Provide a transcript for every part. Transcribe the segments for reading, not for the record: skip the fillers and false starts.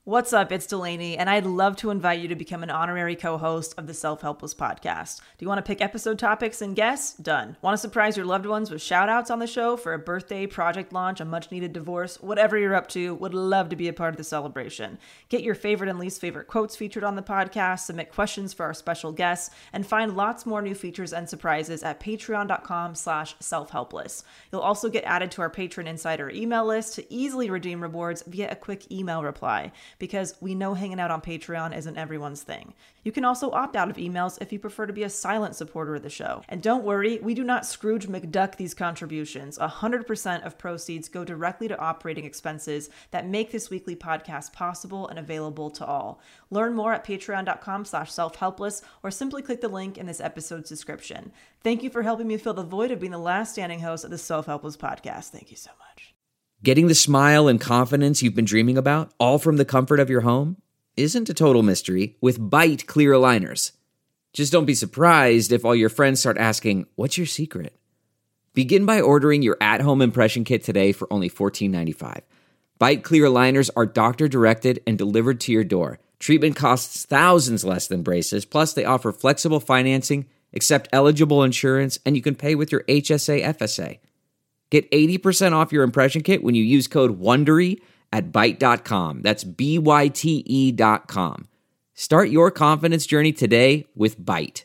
What's up? It's Delaney, and I'd love to invite you to become an honorary co-host of the Self-Helpless podcast. Do you want to pick episode topics and guests? Done. Want to surprise your loved ones with shout-outs on the show for a birthday, project launch, a much-needed divorce? Whatever you're up to, would love to be a part of the celebration. Get your favorite and least favorite quotes featured on the podcast, submit questions for our special guests, and find lots more new features and surprises at patreon.com/selfhelpless. You'll also get added to our Patron Insider email list to easily redeem rewards via a quick email reply, because we know hanging out on Patreon isn't everyone's thing. You can also opt out of emails if you prefer to be a silent supporter of the show. And don't worry, we do not Scrooge McDuck these contributions. 100% of proceeds go directly to operating expenses that make this weekly podcast possible and available to all. Learn more at patreon.com/selfhelpless or simply click the link in this episode's description. Thank you for helping me fill the void of being the last standing host of the Self-Helpless podcast. Thank you so much. Getting the smile and confidence you've been dreaming about, all from the comfort of your home, isn't a total mystery with Byte clear aligners. Just don't be surprised if all your friends start asking, "What's your secret?" Begin by ordering your at-home impression kit today for only $14.95. Byte clear aligners are doctor-directed and delivered to your door. Treatment costs thousands less than braces, plus they offer flexible financing, accept eligible insurance, and you can pay with your HSA FSA. Get 80% off your impression kit when you use code WONDERY at Byte.com. That's BYTE.com. Start your confidence journey today with Byte.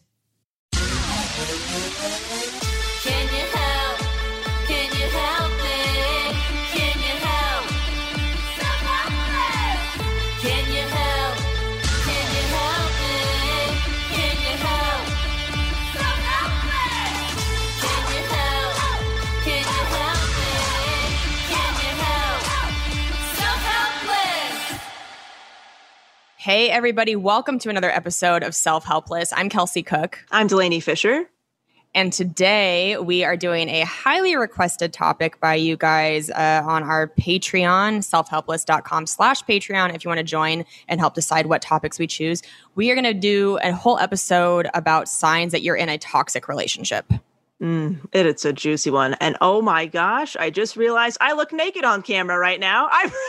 Hey, everybody. Welcome to another episode of Self-Helpless. I'm Kelsey Cook. I'm Delaney Fisher. And today we are doing a highly requested topic by you guys on our Patreon, selfhelpless.com/Patreon, if you want to join and help decide what topics we choose. We are going to do a whole episode about signs that you're in a toxic relationship. It's a juicy one. And oh my gosh, I just realized I look naked on camera right now.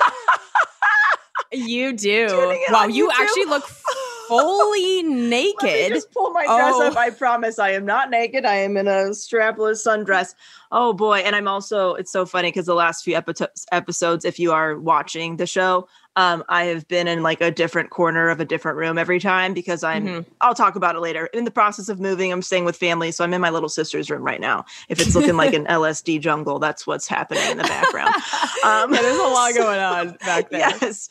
You do. Wow, you actually look fully naked. Let me just pull my dress up. I promise I am not naked. I am in a strapless sundress. Oh boy. And I'm also, it's so funny because the last few episodes, if you are watching the show, I have been in like a different corner of a different room every time because I'll talk about it later. In the process of moving, I'm staying with family. So I'm in my little sister's room right now. If it's looking like an LSD jungle, that's what's happening in the background. There's a lot going on back there. Yes.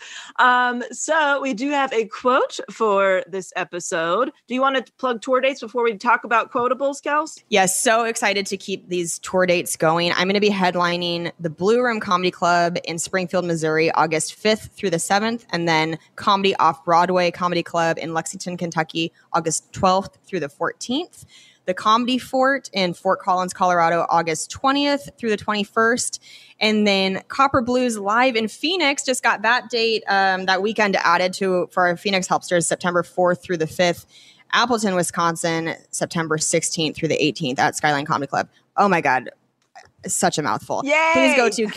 So we do have a quote for this episode. Do you want to plug tour dates before we talk about quotables, Kels? Yes. So excited to keep these tour dates going. I'm going to be headlining the Blue Room Comedy Club in Springfield, Missouri, August 5th through the 7th, and then Comedy Off-Broadway Comedy Club in Lexington, Kentucky, August 12th through the 14th. The Comedy Fort in Fort Collins, Colorado, August 20th through the 21st. And then Copper Blues Live in Phoenix just got that date, that weekend added for our Phoenix Helpsters, September 4th through the 5th. Appleton, Wisconsin, September 16th through the 18th at Skyline Comedy Club. Oh my God. Such a mouthful. Yay! Please go to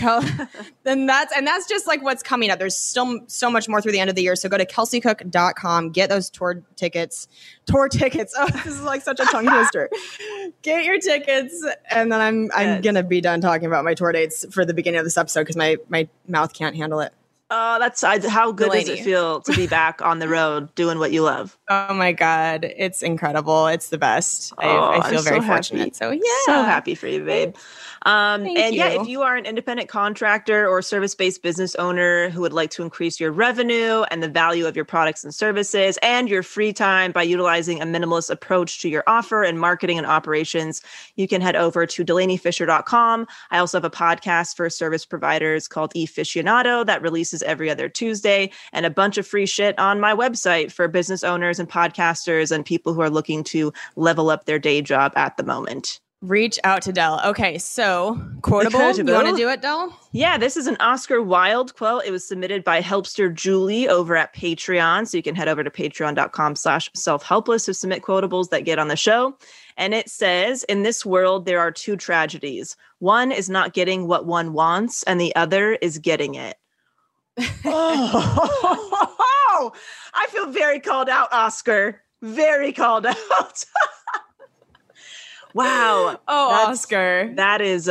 that's just like what's coming up. There's still so much more through the end of the year. So go to kelseycook.com, get those tour tickets. Oh, this is like such a tongue twister. Get your tickets. And then I'm going to be done talking about my tour dates for the beginning of this episode because my mouth can't handle it. How good Delaney. does it feel to be back on the road doing what you love? Oh my God. It's incredible. It's the best. I feel very fortunate. So yeah. So happy for you, babe. Thank you. Yeah, if you are an independent contractor or service-based business owner who would like to increase your revenue and the value of your products and services and your free time by utilizing a minimalist approach to your offer and marketing and operations, you can head over to DelaneyFisher.com. I also have a podcast for service providers called eFiscionado that releases every other Tuesday, and a bunch of free shit on my website for business owners and podcasters and people who are looking to level up their day job at the moment. Reach out to Del. Okay, so quotable. You want to do it, Del? Yeah, this is an Oscar Wilde quote. It was submitted by Helpster Julie over at Patreon. So you can head over to patreon.com/selfhelpless to submit quotables that get on the show. And it says, in this world, there are two tragedies. One is not getting what one wants, and the other is getting it. Oh. Whoa! I feel very called out, Oscar. Very called out. Wow. Oh, Oscar. That's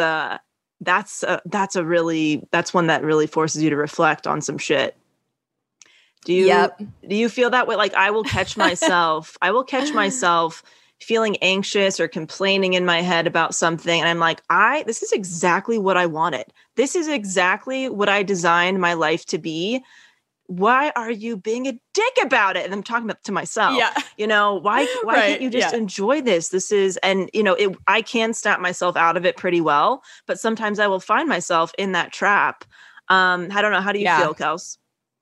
one that really forces you to reflect on some shit. Do you feel that way? Like I will catch myself feeling anxious or complaining in my head about something. And I'm like, this is exactly what I wanted. This is exactly what I designed my life to be. Why are you being a dick about it? And I'm talking to myself, why can't you just enjoy this? I can snap myself out of it pretty well, but sometimes I will find myself in that trap. I don't know. How do you feel, Kels?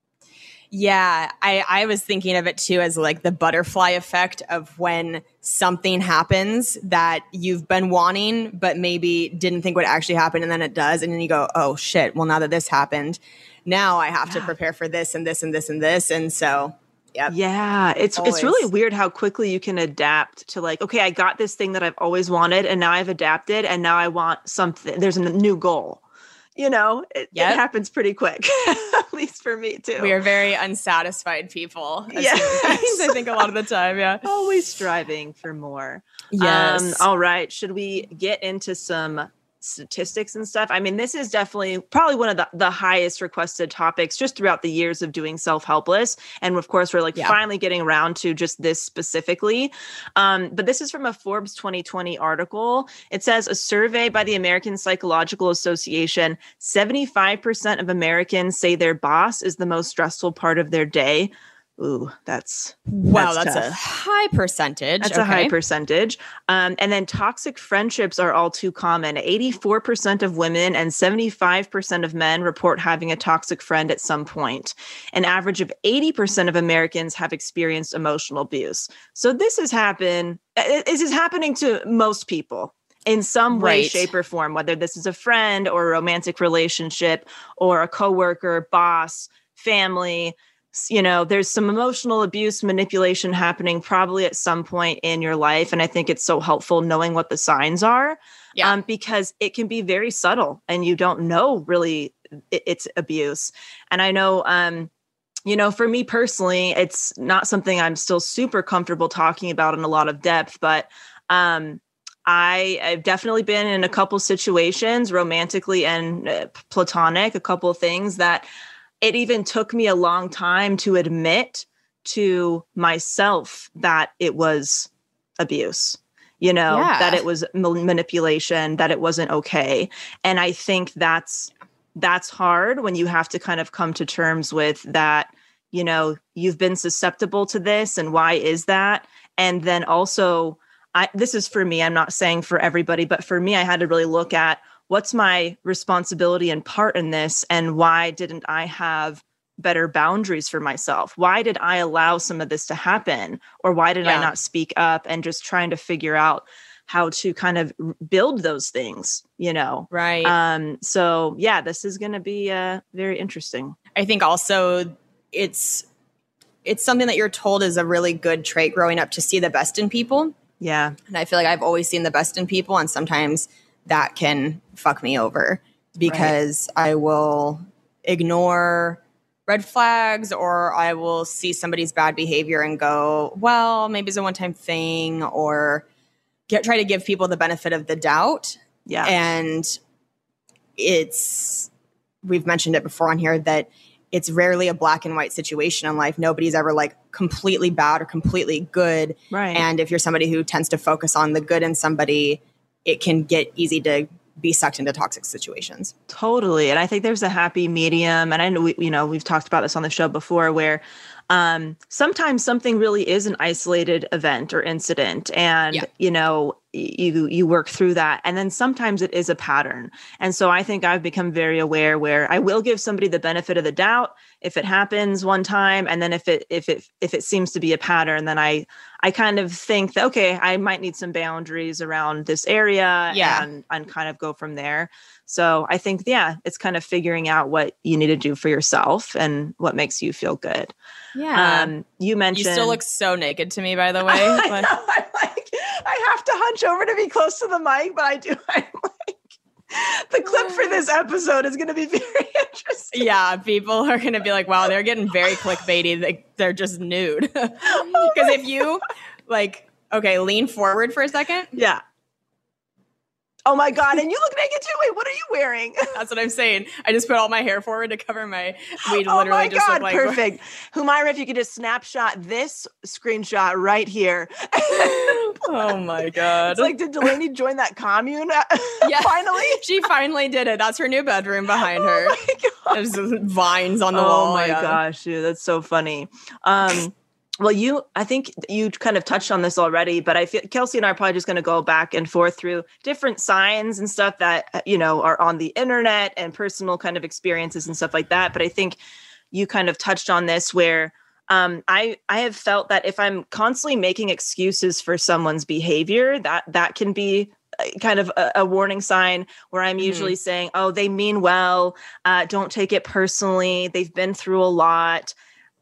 Yeah, I was thinking of it too as like the butterfly effect of when something happens that you've been wanting, but maybe didn't think would actually happen. And then it does. And then you go, oh shit, well, now that this happened, now I have to prepare for this and this and this and this. And so, yeah, it's really weird how quickly you can adapt to like, okay, I got this thing that I've always wanted and now I've adapted and now I want something. There's a new goal. It happens pretty quick, at least for me too. We are very unsatisfied people. I think a lot of the time, always striving for more. Yes. All right. Should we get into some statistics and stuff? I mean, this is definitely probably one of the highest requested topics just throughout the years of doing Self-Helpless. And of course, we're finally getting around to just this specifically. But this is from a Forbes 2020 article. It says a survey by the American Psychological Association, 75% of Americans say their boss is the most stressful part of their day. Ooh, that's a high percentage. That's a high percentage. And then toxic friendships are all too common. 84% of women and 75% of men report having a toxic friend at some point. An average of 80% of Americans have experienced emotional abuse. So this is happening to most people in some way, shape, or form, whether this is a friend or a romantic relationship or a coworker, boss, family. There's some emotional abuse, manipulation happening probably at some point in your life. And I think it's so helpful knowing what the signs are because it can be very subtle and you don't know really it's abuse. And I know, for me personally, it's not something I'm still super comfortable talking about in a lot of depth, but I've definitely been in a couple situations, romantically and platonic, a couple of things that it even took me a long time to admit to myself that it was abuse, that it was manipulation, that it wasn't okay. And I think that's hard when you have to kind of come to terms with that, you've been susceptible to this and why is that? And then also, this is for me, I'm not saying for everybody, but for me, I had to really look at what's my responsibility and part in this? And why didn't I have better boundaries for myself? Why did I allow some of this to happen? Or why did I not speak up? And just trying to figure out how to kind of build those things, Right. So this is going to be very interesting. I think also it's something that you're told is a really good trait growing up to see the best in people. Yeah. And I feel like I've always seen the best in people. And sometimes that can fuck me over because I will ignore red flags or I will see somebody's bad behavior and go, well, maybe it's a one-time thing, or try to give people the benefit of the doubt. Yeah. And we've mentioned it before on here that it's rarely a black and white situation in life. Nobody's ever like completely bad or completely good. Right. And if you're somebody who tends to focus on the good in somebody, it can get easy to be sucked into toxic situations. Totally. And I think there's a happy medium. And I know we've talked about this on the show before where sometimes something really is an isolated event or incident and, you work through that. And then sometimes it is a pattern. And so I think I've become very aware where I will give somebody the benefit of the doubt if it happens one time. And then if it seems to be a pattern, then I kind of think that, okay, I might need some boundaries around this area and kind of go from there. So I think, it's kind of figuring out what you need to do for yourself and what makes you feel good. Yeah. You mentioned... You still look so naked to me, by the way. I know, I have to hunch over to be close to the mic, but I'm the clip for this episode is going to be very interesting. Yeah, people are going to be like, wow, they're getting very clickbaity. they're just nude. Because if you lean forward for a second. Yeah. Oh my God. And you look naked too. Wait, what are you wearing? That's what I'm saying. I just put all my hair forward to cover my, oh my God, perfect. Humaira, if you could just snapshot this screenshot right here. Oh my God. It's like, did Delaney join that commune? Yeah. Finally? She finally did it. That's her new bedroom behind her. Oh my God. There's vines on the wall. Oh my gosh, dude, that's so funny. Well, I think you kind of touched on this already, but I feel Kelsey and I are probably just going to go back and forth through different signs and stuff that, are on the internet and personal kind of experiences and stuff like that. But I think you kind of touched on this where I have felt that if I'm constantly making excuses for someone's behavior, that can be kind of a warning sign where I'm usually saying, oh, they mean well, don't take it personally. They've been through a lot.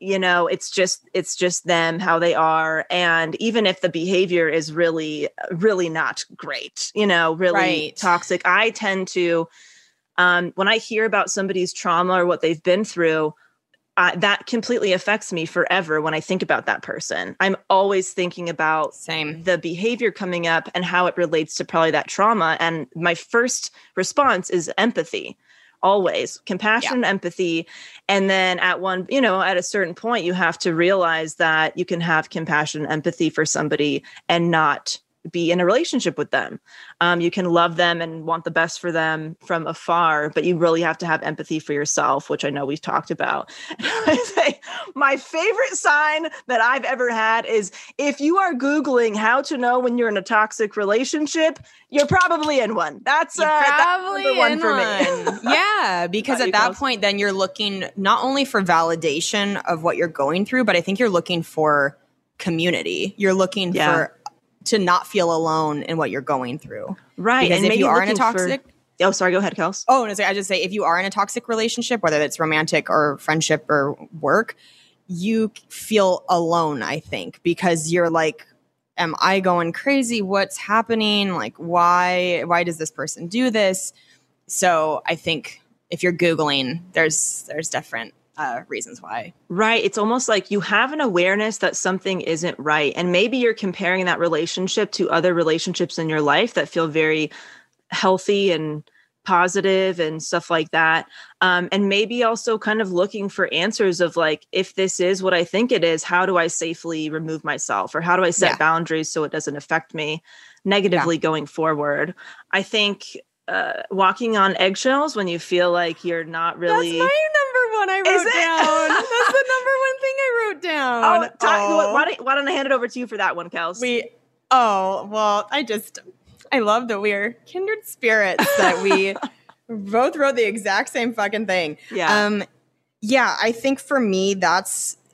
It's just them, how they are. And even if the behavior is really, really not great, really toxic, I tend to, when I hear about somebody's trauma or what they've been through, that completely affects me forever when I think about that person. I'm always thinking about the behavior coming up and how it relates to probably that trauma. And my first response is empathy. Always compassion and empathy. And then at a certain point, you have to realize that you can have compassion and empathy for somebody and not be in a relationship with them. You can love them and want the best for them from afar, but you really have to have empathy for yourself, which I know we've talked about. I say my favorite sign that I've ever had is if you are Googling how to know when you're in a toxic relationship, you're probably in one. That's probably one for me. Yeah, because at that point, then you're looking not only for validation of what you're going through, but I think you're looking for community. You're looking to not feel alone in what you're going through. Right. Because and if you are in a toxic... Oh, sorry. Go ahead, Kels. Oh, no, I just say if you are in a toxic relationship, whether it's romantic or friendship or work, you feel alone, I think, because you're like, am I going crazy? What's happening? Like, why does this person do this? So I think if you're Googling, there's different reasons why. Right. It's almost like you have an awareness that something isn't right. And maybe you're comparing that relationship to other relationships in your life that feel very healthy and positive and stuff like that. And maybe also kind of looking for answers of like, if this is what I think it is, how do I safely remove myself, or how do I set boundaries so it doesn't affect me negatively going forward? I think walking on eggshells when you feel like you're not really... That's my number one I wrote down. That's the number one thing I wrote down. Why don't I hand it over to you for that one, Kels? I love that we are kindred spirits, that we both wrote the exact same fucking thing. Yeah. I think for me, that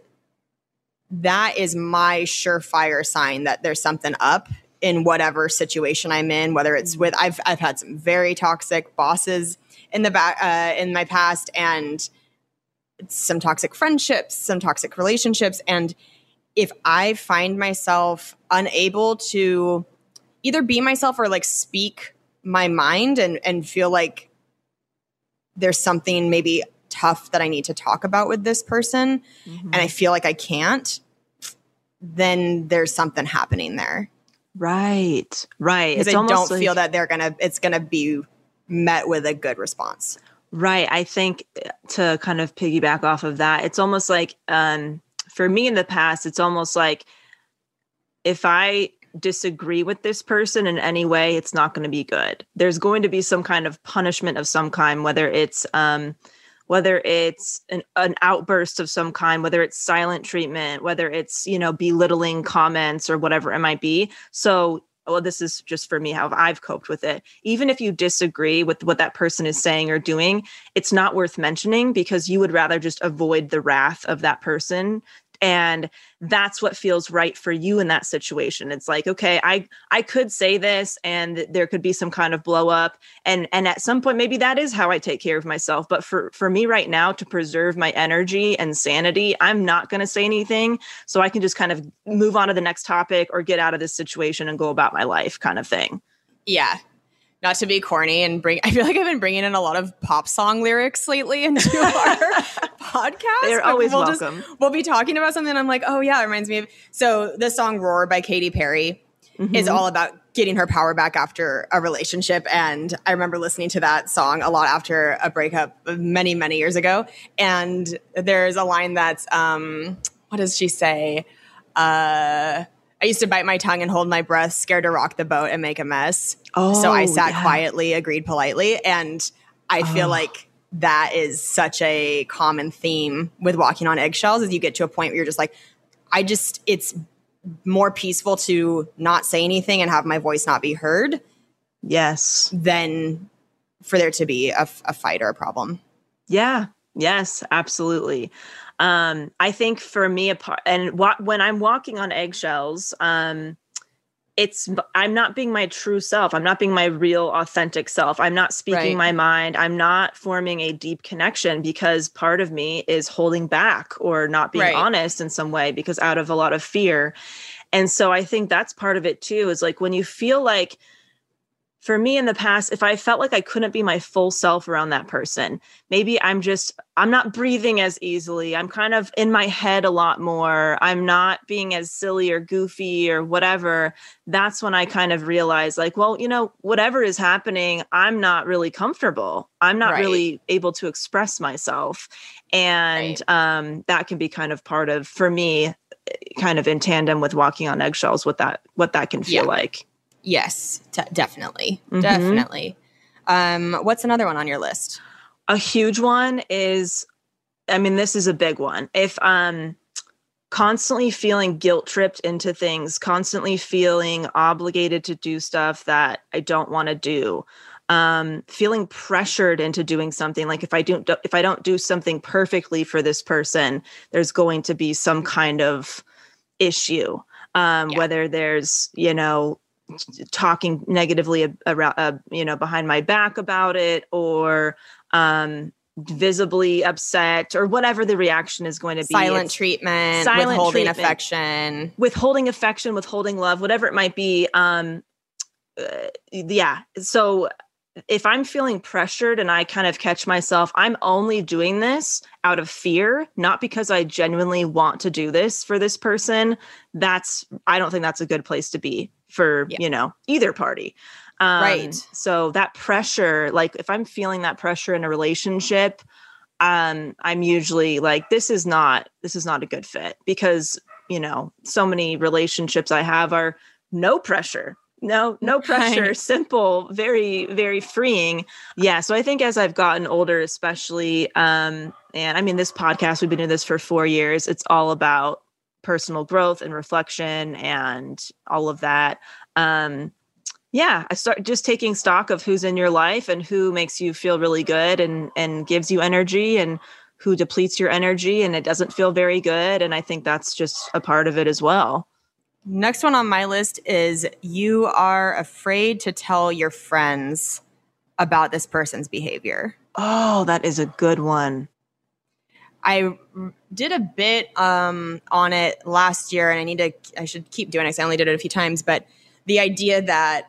is my surefire sign that there's something up in whatever situation I'm in, whether it's with, I've had some very toxic bosses in my past, and some toxic friendships, some toxic relationships. And if I find myself unable to either be myself or like speak my mind and feel like there's something maybe tough that I need to talk about with this person, and I feel like I can't, then there's something happening there. Right. Because I don't feel that it's gonna be met with a good response. Right. I think to kind of piggyback off of that, it's almost like for me in the past, it's almost like if I disagree with this person in any way, it's not going to be good. There's going to be some kind of punishment of some kind, whether it's an outburst of some kind, whether it's silent treatment, whether it's, belittling comments or whatever it might be. So, this is just for me, how I've coped with it. Even if you disagree with what that person is saying or doing, it's not worth mentioning because you would rather just avoid the wrath of that person. And that's what feels right for you in that situation. It's like, okay, I could say this and there could be some kind of blow up. And at some point, maybe that is how I take care of myself. But for me right now, to preserve my energy and sanity, I'm not going to say anything. So I can just kind of move on to the next topic or get out of this situation and go about my life kind of thing. Yeah. not to be corny and I feel like I've been bringing in a lot of pop song lyrics lately into our podcast. They're always welcome. We'll be talking about something and I'm like, oh yeah, it reminds me of, so the song Roar by Katy Perry is all about getting her power back after a relationship. And I remember listening to that song a lot after a breakup many, many years ago. And there's a line that's, what does she say? I used to bite my tongue and hold my breath, scared to rock the boat and make a mess. So I sat quietly, agreed politely. And I feel like that is such a common theme with walking on eggshells, as you get to a point where you're just like, it's more peaceful to not say anything and have my voice not be heard. Yes. Than for there to be a fight or a problem. Yeah. Yes, absolutely. I think for me, when I'm walking on eggshells, I'm not being my true self. I'm not being my real authentic self. I'm not speaking my mind. I'm not forming a deep connection because part of me is holding back or not being honest in some way because out of a lot of fear. And so I think that's part of it too, is like when you feel like, for me in the past, if I felt like I couldn't be my full self around that person, maybe I'm not breathing as easily. I'm kind of in my head a lot more. I'm not being as silly or goofy or whatever. That's when I kind of realized like, well, whatever is happening, I'm not really comfortable. I'm not really able to express myself. And that can be kind of part of, for me, kind of in tandem with walking on eggshells, what that can feel like. Yes, definitely. Definitely. What's another one on your list? A huge one is, this is a big one. If I'm constantly feeling guilt tripped into things, constantly feeling obligated to do stuff that I don't want to do, feeling pressured into doing something, like if I don't do something perfectly for this person, there's going to be some kind of issue, whether there's, talking negatively around, behind my back about it, or visibly upset, or whatever the reaction is going to be. Silent treatment, withholding affection, withholding love, whatever it might be. So if I'm feeling pressured and I kind of catch myself, I'm only doing this out of fear, not because I genuinely want to do this for this person. I don't think that's a good place to be for, either party. So that pressure, like if I'm feeling that pressure in a relationship, I'm usually like, this is not a good fit because, so many relationships I have are no pressure. No pressure, simple, very, very freeing. Yeah. So I think as I've gotten older, especially, and this podcast, we've been doing this for 4 years. It's all about personal growth and reflection and all of that. I start just taking stock of who's in your life and who makes you feel really good and gives you energy and who depletes your energy and it doesn't feel very good. And I think that's just a part of it as well. Next one on my list is you are afraid to tell your friends about this person's behavior. Oh, that is a good one. I did a bit on it last year, and I should keep doing it because I only did it a few times. But the idea that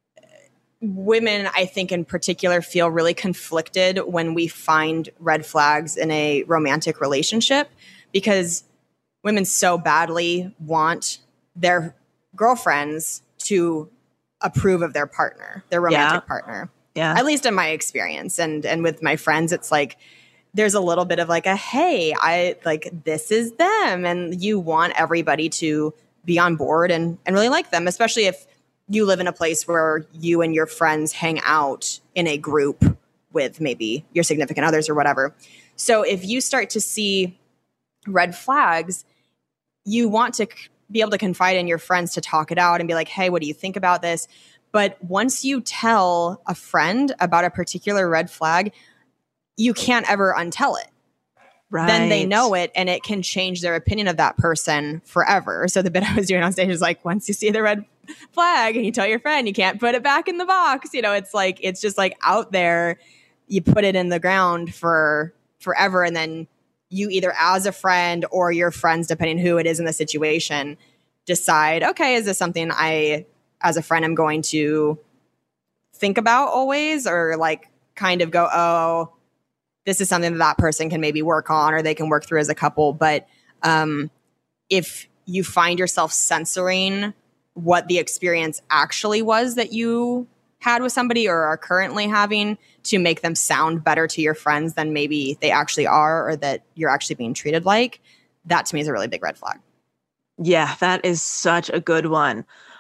women, I think in particular, feel really conflicted when we find red flags in a romantic relationship because women so badly want their girlfriends to approve of their partner, their romantic partner. Yeah. At least in my experience. And with my friends, it's like, there's a little bit of like hey, I like, this is them. And you want everybody to be on board and really like them, especially if you live in a place where you and your friends hang out in a group with maybe your significant others or whatever. So if you start to see red flags, you want to be able to confide in your friends to talk it out and be like, hey, what do you think about this? But once you tell a friend about a particular red flag, you can't ever untell it. Right. Then they know it and it can change their opinion of that person forever. So the bit I was doing on stage is like, once you see the red flag and you tell your friend, you can't put it back in the box. It's like, it's just like out there, you put it in the ground for forever. And then you either as a friend or your friends, depending who it is in the situation, decide, okay, is this something I, as a friend, am going to think about always, or like kind of go, oh, this is something that person can maybe work on, or they can work through as a couple. But if you find yourself censoring what the experience actually was that you had with somebody or are currently having to make them sound better to your friends than maybe they actually are, or that you're actually being treated like, that to me is a really big red flag. Yeah, that is such a good one.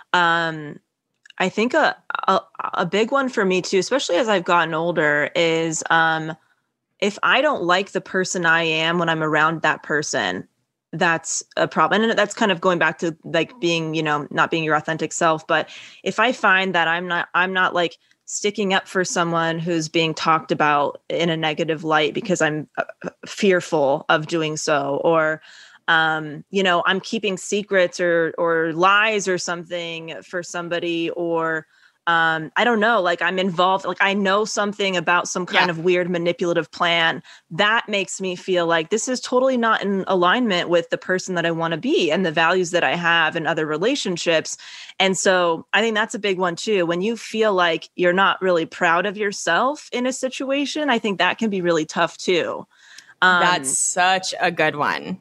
I think a big one for me too, especially as I've gotten older, is if I don't like the person I am when I'm around that person, that's a problem. And that's kind of going back to like being, not being your authentic self. But if I find that I'm not like sticking up for someone who's being talked about in a negative light because I'm fearful of doing so, or I'm keeping secrets or lies or something for somebody, or I don't know, like I'm involved, like I know something about some kind of weird manipulative plan, that makes me feel like this is totally not in alignment with the person that I want to be and the values that I have in other relationships. And so I think that's a big one too. When you feel like you're not really proud of yourself in a situation, I think that can be really tough too. That's such a good one.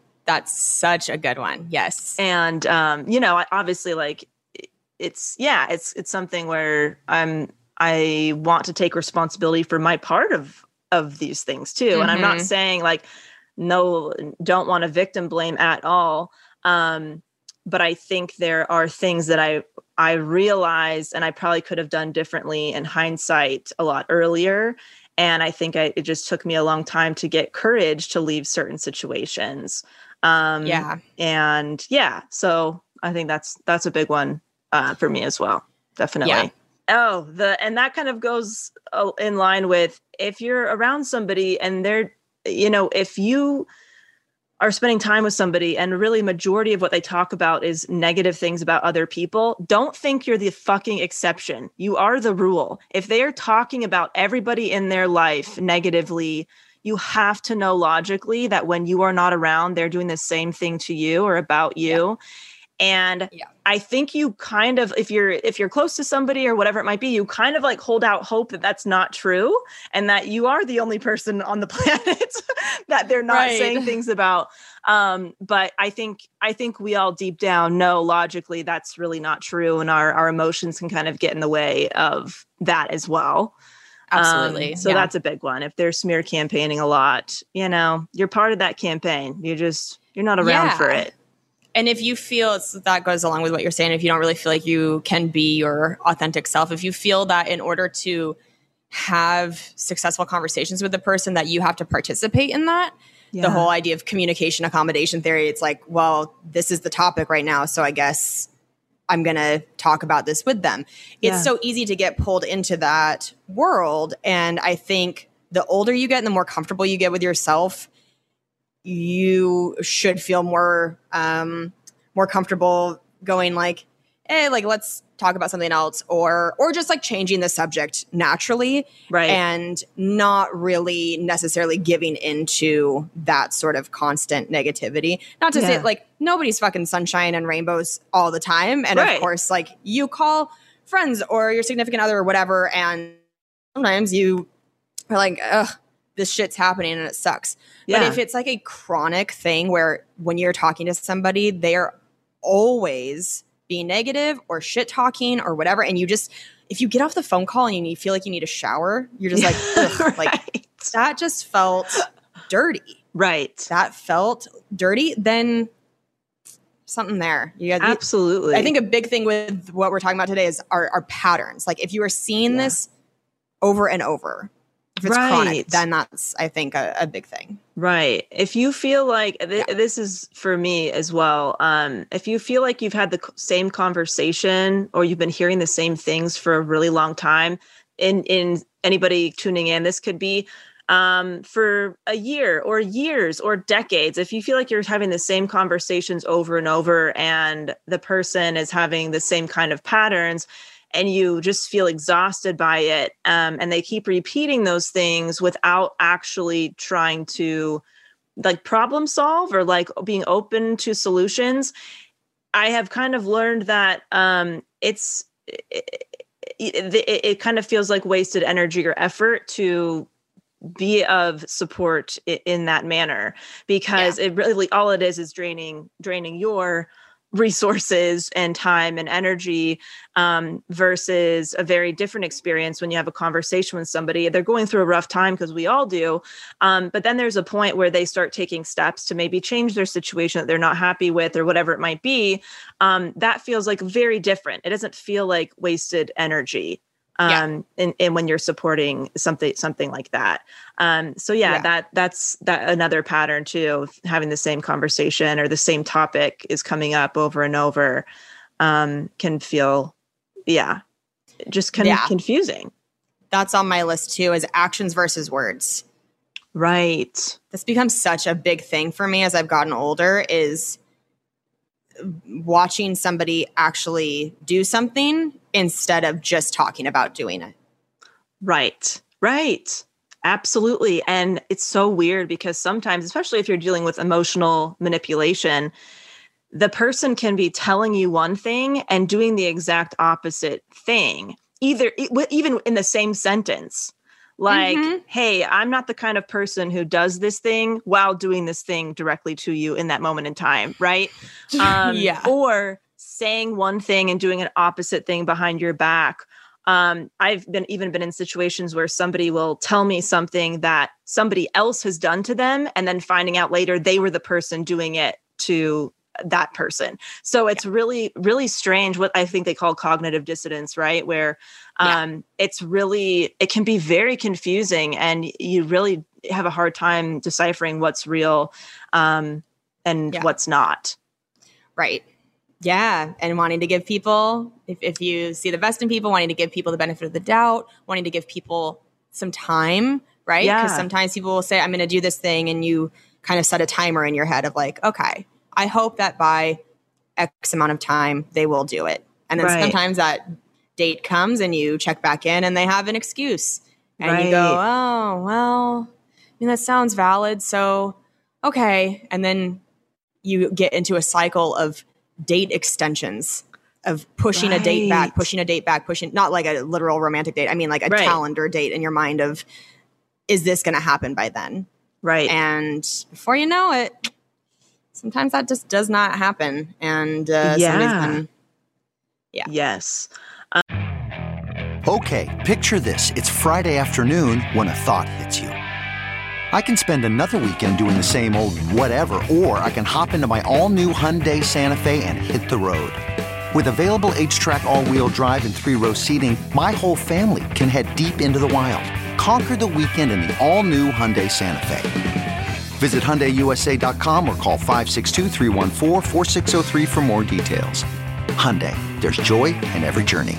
Yes. And, obviously like, it's something where I want to take responsibility for my part of these things too. Mm-hmm. And I'm not saying like, no, don't want to victim blame at all. But I think there are things that I realized and I probably could have done differently in hindsight a lot earlier. And I think it just took me a long time to get courage to leave certain situations. So I think that's a big one. For me as well. Definitely. Yeah. And that kind of goes in line with if you're around somebody and they're, if you are spending time with somebody and really majority of what they talk about is negative things about other people, don't think you're the fucking exception. You are the rule. If they are talking about everybody in their life negatively, you have to know logically that when you are not around, they're doing the same thing to you or about you. Yeah. And I think you kind of, if you're close to somebody or whatever it might be, you kind of like hold out hope that that's not true and that you are the only person on the planet that they're not saying things about. But I think we all deep down know logically that's really not true. And our emotions can kind of get in the way of that as well. Absolutely. So that's a big one. If they're smear campaigning a lot, you're part of that campaign. You're not around for it. And if you feel that goes along with what you're saying, if you don't really feel like you can be your authentic self, if you feel that in order to have successful conversations with the person that you have to participate in that, the whole idea of communication accommodation theory, it's like, well, this is the topic right now, so I guess I'm going to talk about this with them. It's so easy to get pulled into that world. And I think the older you get and the more comfortable you get with yourself, you should feel more comfortable going like, hey, like, let's talk about something else, or just like changing the subject naturally, right? And not really necessarily giving into that sort of constant negativity. Not to say like nobody's fucking sunshine and rainbows all the time, and of course, like you call friends or your significant other or whatever, and sometimes you are like, ugh, this shit's happening and it sucks. Yeah. But if it's like a chronic thing where when you're talking to somebody, they're always being negative or shit talking or whatever, and if you get off the phone call and you feel like you need a shower, you're just like, ugh, like that just felt dirty. Right. That felt dirty. Then something there. Absolutely. I think a big thing with what we're talking about today is our patterns. Like if you are seeing this over and over, if it's chronic, then that's, I think, a big thing. Right. If you feel like, this is for me as well, if you feel like you've had the same conversation or you've been hearing the same things for a really long time, in anybody tuning in, this could be for a year or years or decades. If you feel like you're having the same conversations over and over and the person is having the same kind of patterns, and you just feel exhausted by it, and they keep repeating those things without actually trying to like problem solve or like being open to solutions, I have kind of learned that it kind of feels like wasted energy or effort to be of support in that manner, because it really, all it is draining your resources and time and energy, versus a very different experience when you have a conversation with somebody. They're going through a rough time, because we all do. But then there's a point where they start taking steps to maybe change their situation that they're not happy with, or whatever it might be. That feels like very different. It doesn't feel like wasted energy. And when you're supporting something like that. That's another pattern too, having the same conversation or the same topic is coming up over and over, can feel, confusing. That's on my list too, is actions versus words. Right. This becomes such a big thing for me as I've gotten older, is watching somebody actually do something instead of just talking about doing it. Right. Absolutely. And it's so weird, because sometimes, especially if you're dealing with emotional manipulation, the person can be telling you one thing and doing the exact opposite thing, even in the same sentence. Like, hey, I'm not the kind of person who does this thing while doing this thing directly to you in that moment in time, right? Or saying one thing and doing an opposite thing behind your back. I've been in situations where somebody will tell me something that somebody else has done to them, and then finding out later they were the person doing it to that person. So it's really, really strange, what I think they call cognitive dissonance, right? Where it can be very confusing, and you really have a hard time deciphering what's real and what's not. Right. Yeah. And wanting to give people, if you see the best in people, wanting to give people the benefit of the doubt, wanting to give people some time, right? Because sometimes people will say, I'm going to do this thing, and you kind of set a timer in your head of like, okay, I hope that by X amount of time they will do it. And then sometimes that date comes and you check back in and they have an excuse. And you go, oh, well, I mean, that sounds valid. So, okay. And then you get into a cycle of date extensions, of pushing a date back, pushing, not like a literal romantic date. I mean, like a calendar date in your mind of, is this going to happen by then? Right. And before you know it, sometimes that just does not happen. And somebody's been, Yes. Okay, picture this. It's Friday afternoon when a thought hits you. I can spend another weekend doing the same old whatever, or I can hop into my all-new Hyundai Santa Fe and hit the road. With available H-Track all-wheel drive and 3-row seating, my whole family can head deep into the wild. Conquer the weekend in the all-new Hyundai Santa Fe. Visit HyundaiUSA.com or call 562-314-4603 for more details. Hyundai, there's joy in every journey.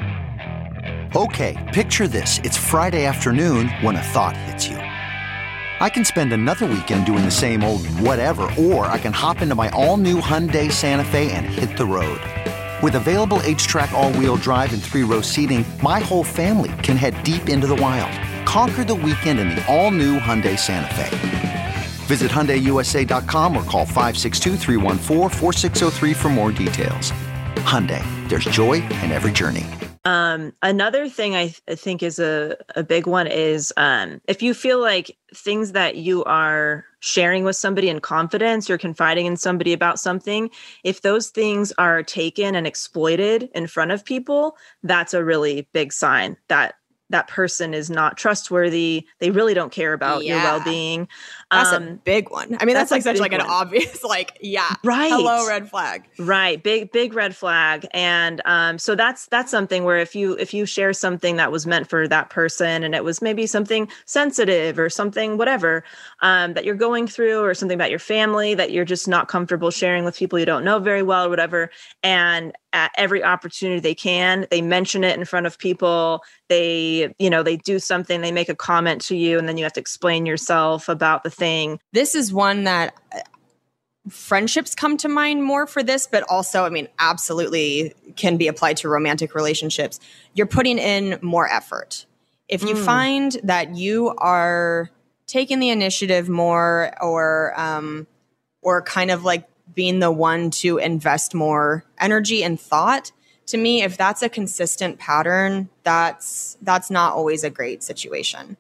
Okay, picture this. It's Friday afternoon when a thought hits you. I can spend another weekend doing the same old whatever, or I can hop into my all-new Hyundai Santa Fe and hit the road. With available H-Track all-wheel drive and 3-row seating, my whole family can head deep into the wild. Conquer the weekend in the all-new Hyundai Santa Fe. Visit HyundaiUSA.com or call 562-314-4603 for more details. Hyundai, there's joy in every journey. Another thing I think is a big one is if you feel like things that you are sharing with somebody in confidence, you're confiding in somebody about something, if those things are taken and exploited in front of people, that's a really big sign that that person is not trustworthy. They really don't care about your well-being. That's a big one. I mean, that's like such like an obvious, like, right. Hello, red flag. Right. Big red flag. And so that's something where if you share something that was meant for that person and it was maybe something sensitive or something, whatever, that you're going through, or something about your family that you're just not comfortable sharing with people you don't know very well or whatever. And at every opportunity they can, they mention it in front of people. They do something, they make a comment to you, and then you have to explain yourself about the thing. This is one that friendships come to mind more for this, but also, I mean, absolutely can be applied to romantic relationships. You're putting in more effort. If you find that you are taking the initiative more, or kind of like being the one to invest more energy and thought to me, if that's a consistent pattern, that's not always a great situation.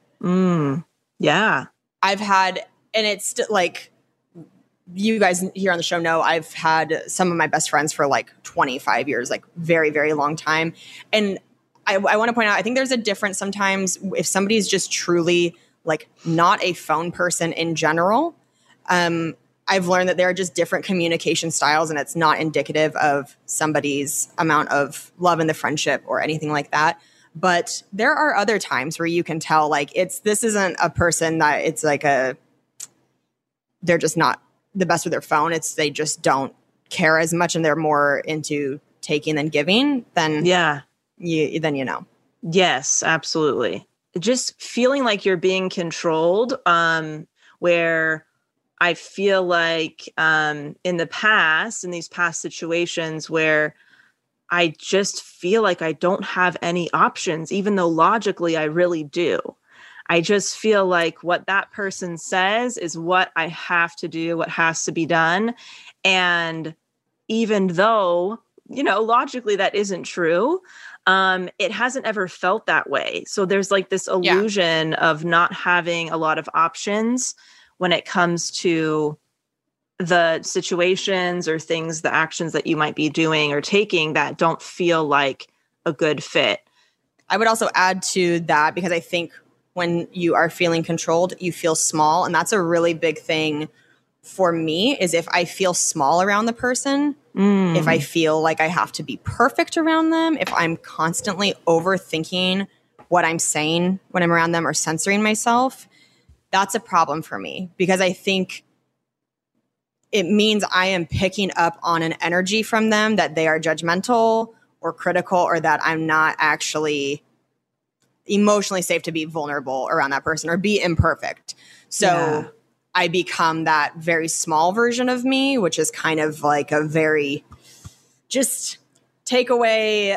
Yeah. I've had, and it's like, you guys here on the show know, I've had some of my best friends for like 25 years, like very, very long time. And I want to point out, I think there's a difference sometimes if somebody's just truly like not a phone person in general. I've learned that there are just different communication styles, and it's not indicative of somebody's amount of love in the friendship or anything like that. But there are other times where you can tell, like, this isn't a person that it's like they're just not the best with their phone. They just don't care as much, and they're more into taking than giving. Then you know. Yes, absolutely. Just feeling like you're being controlled, where I feel like in the past, in these past situations where I just feel like I don't have any options, even though logically I really do. I just feel like what that person says is what I have to do, what has to be done. And even though, logically that isn't true, it hasn't ever felt that way. So there's like this illusion of not having a lot of options when it comes to the situations or things, the actions that you might be doing or taking that don't feel like a good fit. I would also add to that, because I think when you are feeling controlled, you feel small. And that's a really big thing for me, is if I feel small around the person, if I feel like I have to be perfect around them, if I'm constantly overthinking what I'm saying when I'm around them or censoring myself, that's a problem for me, because I think it means I am picking up on an energy from them that they are judgmental or critical, or that I'm not actually emotionally safe to be vulnerable around that person or be imperfect. So I become that very small version of me, which is kind of like a very just take away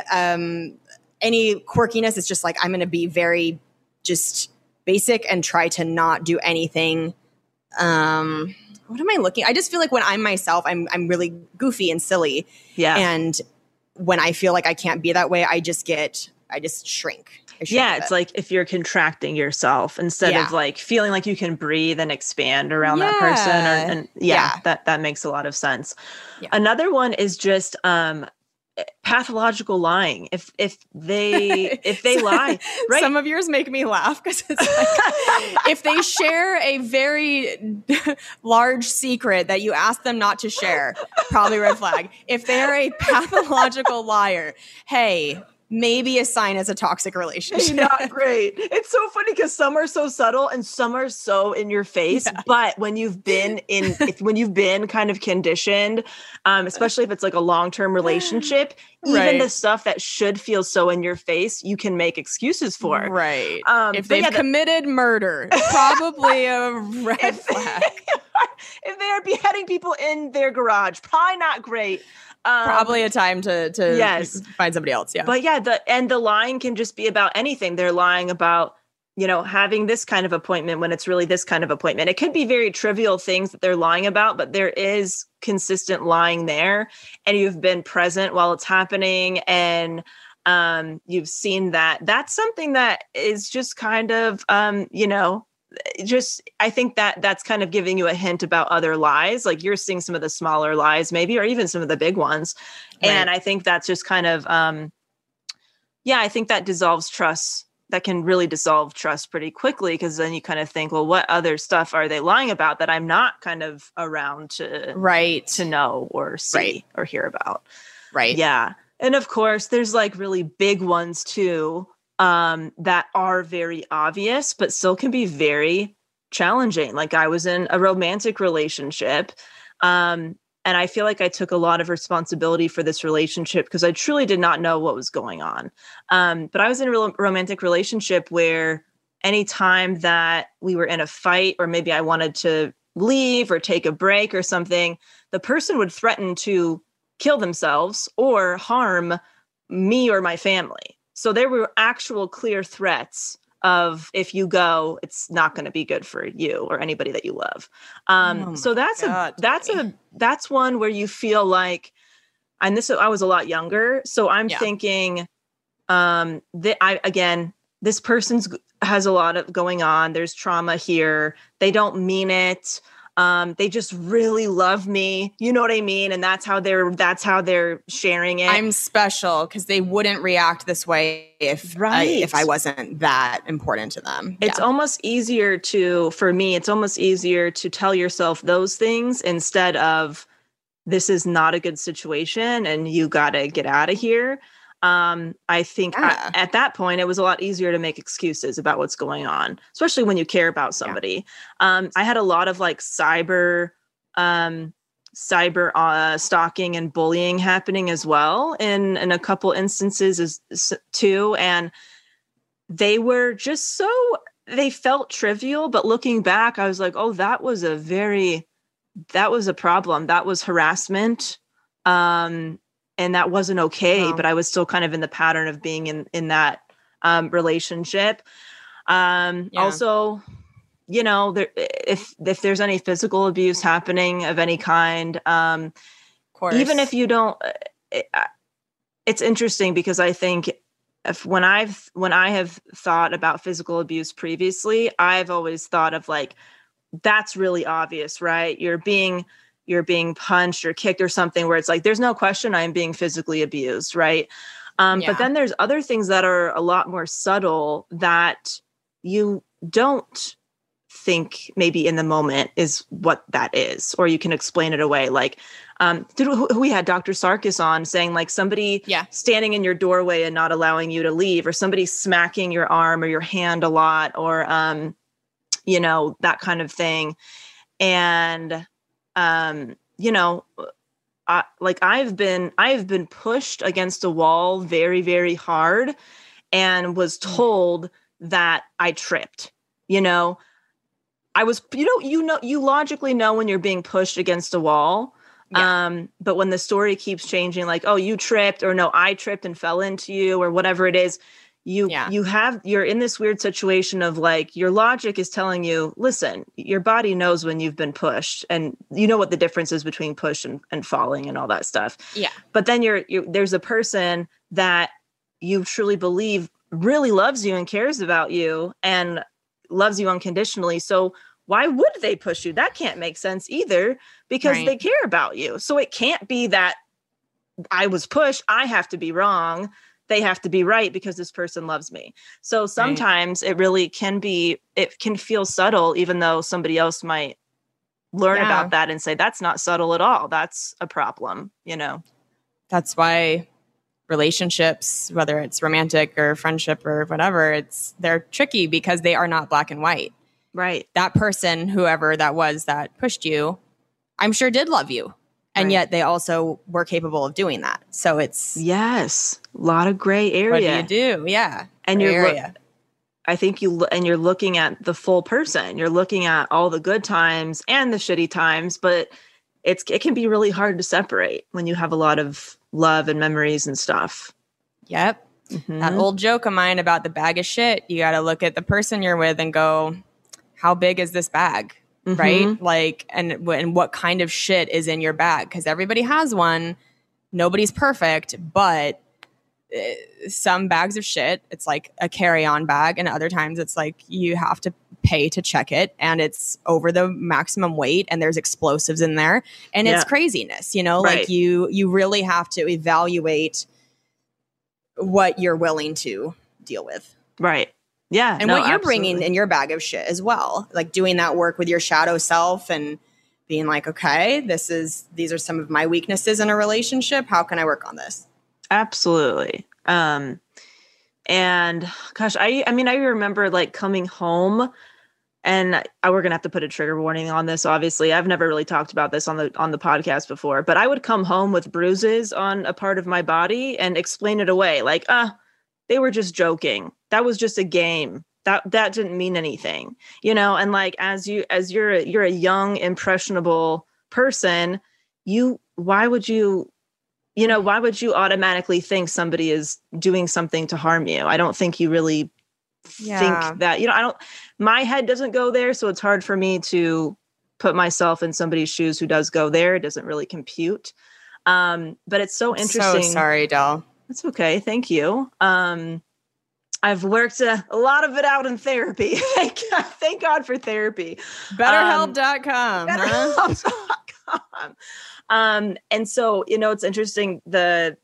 any quirkiness. It's just like, I'm going to be very just basic and try to not do anything. What am I looking? I just feel like when I'm myself, I'm really goofy and silly. Yeah. And when I feel like I can't be that way, I just shrink. It's like if you're contracting yourself instead of like feeling like you can breathe and expand around that person. That makes a lot of sense. Yeah. Another one is just pathological lying. If they lie, right? Some of yours make me laugh because it's like if they share a very large secret that you ask them not to share, probably red flag. If they're a pathological liar, hey, maybe a sign as a toxic relationship. Not great. It's so funny because some are so subtle and some are so in your face. Yeah. But when you've been kind of conditioned, especially if it's like a long-term relationship, even the stuff that should feel so in your face, you can make excuses for. Right. If they've committed murder, probably a red flag. If they are beheading people in their garage, probably not great. Probably a time to find somebody else. Yeah. But the lying can just be about anything. They're lying about, having this kind of appointment when it's really this kind of appointment. It could be very trivial things that they're lying about, but there is consistent lying there, and you've been present while it's happening, and you've seen that. That's something that is just kind of, I think that's kind of giving you a hint about other lies. Like you're seeing some of the smaller lies maybe, or even some of the big ones. Right. And I think that's just kind of, I think that dissolves trust. That can really dissolve trust pretty quickly, because then you kind of think, well, what other stuff are they lying about that I'm not kind of around to know or see or hear about. Right. Yeah. And of course there's like really big ones too, that are very obvious, but still can be very challenging. Like I was in a romantic relationship, and I feel like I took a lot of responsibility for this relationship because I truly did not know what was going on. But I was in a romantic relationship where anytime that we were in a fight, or maybe I wanted to leave or take a break or something, the person would threaten to kill themselves or harm me or my family. So there were actual clear threats of, if you go, it's not going to be good for you or anybody that you love. So that's one where you feel like I was a lot younger. So I'm Yeah. thinking, this person's has a lot of going on. There's trauma here. They don't mean it. They just really love me. You know what I mean? And that's how they're sharing it. I'm special because they wouldn't react this way if I wasn't that important to them. It's almost easier for me, it's almost easier to tell yourself those things instead of, this is not a good situation and you got to get out of here. I think at that point, it was a lot easier to make excuses about what's going on, especially when you care about somebody. I had a lot of like cyber stalking and bullying happening as well in a couple instances too. And they were just they felt trivial, but looking back, I was like, oh, that was a problem. That was harassment. And that wasn't okay, but I was still kind of in the pattern of being in that relationship. Also, you know, if there's any physical abuse happening of any kind, of course, even if you don't, it's interesting because I think when I have thought about physical abuse previously, I've always thought of like, that's really obvious, right? You're being punched or kicked or something where it's like, there's no question I'm being physically abused. Right. But then there's other things that are a lot more subtle that you don't think maybe in the moment is what that is, or you can explain it away. Like, we had Dr. Sarkis on saying like somebody standing in your doorway and not allowing you to leave, or somebody smacking your arm or your hand a lot, or, you know, that kind of thing. And, you know, I've been pushed against a wall very, very hard and was told that I tripped. You know, you logically know when you're being pushed against a wall. But when the story keeps changing, like, oh, you tripped, or no, I tripped and fell into you, or whatever it is, you're in this weird situation of like, your logic is telling you, listen, your body knows when you've been pushed, and you know what the difference is between push and falling and all that stuff. Yeah. But then there's a person that you truly believe really loves you and cares about you and loves you unconditionally. So why would they push you? That can't make sense either, because they care about you. So it can't be that I was pushed, I have to be wrong. They have to be right because this person loves me. So sometimes it really can feel subtle, even though somebody else might learn about that and say, that's not subtle at all. That's a problem, you know? That's why relationships, whether it's romantic or friendship or whatever, they're tricky because they are not black and white. Right. That person, whoever that was that pushed you, I'm sure did love you. And yet they also were capable of doing that. So it's... Yes. A lot of gray area. What do you do? Yeah. And I think you're looking at the full person. You're looking at all the good times and the shitty times, but it can be really hard to separate when you have a lot of love and memories and stuff. Yep. Mm-hmm. That old joke of mine about the bag of shit, you got to look at the person you're with and go, how big is this bag? Mm-hmm. Right? Like, and what kind of shit is in your bag? Because everybody has one. Nobody's perfect, but some bags of shit, it's like a carry-on bag, and other times it's like you have to pay to check it, and it's over the maximum weight, and there's explosives in there, and it's craziness, you know? Right. Like you really have to evaluate what you're willing to deal with. Right. Yeah. And what you're bringing in your bag of shit as well. Like doing that work with your shadow self and being like, okay, these are some of my weaknesses in a relationship. How can I work on this? Absolutely. And gosh, I remember like coming home, and we're going to have to put a trigger warning on this. Obviously, I've never really talked about this on the podcast before, but I would come home with bruises on a part of my body and explain it away. Like, they were just joking. That was just a game. That didn't mean anything, you know? And like, as you're a young, impressionable person, why would you automatically think somebody is doing something to harm you? I don't think you really think that, my head doesn't go there. So it's hard for me to put myself in somebody's shoes who does go there. It doesn't really compute. But it's so interesting. So sorry, Del. That's okay. Thank you. I've worked a lot of it out in therapy. Thank God for therapy. BetterHelp.com. BetterHelp.com. And so, it's interesting, the